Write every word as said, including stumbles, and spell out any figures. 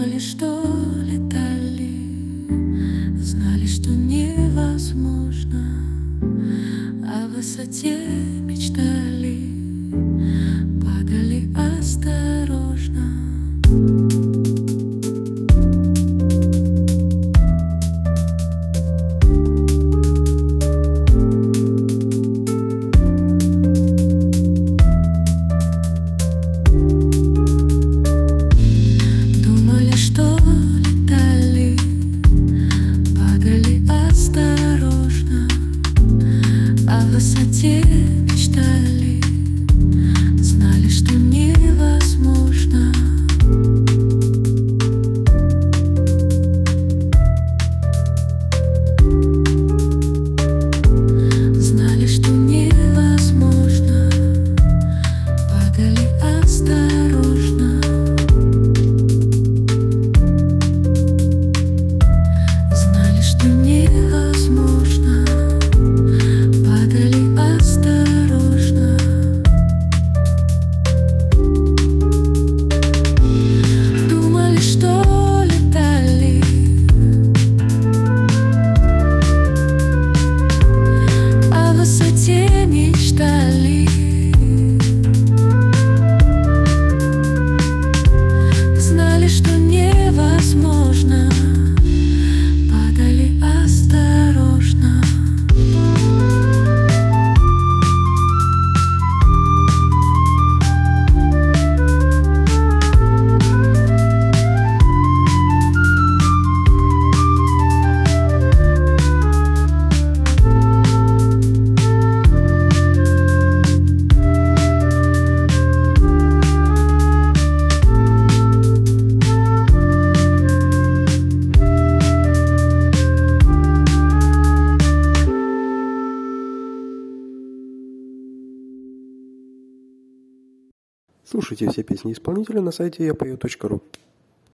Думали, что летали, знали, что невозможно, о высоте мечтали, падали осторожно. Думали, что летали, падали осторожно, о высоте мечтали, знали, что невозможно. Знали, что невозможно, падали осторожно. Знали, что невозможно, падали осторожно. Думали, что летали, о высоте мечтали, знали, что невозможно, падали осторожно. Слушайте все песни исполнителя на сайте я пою точка ру.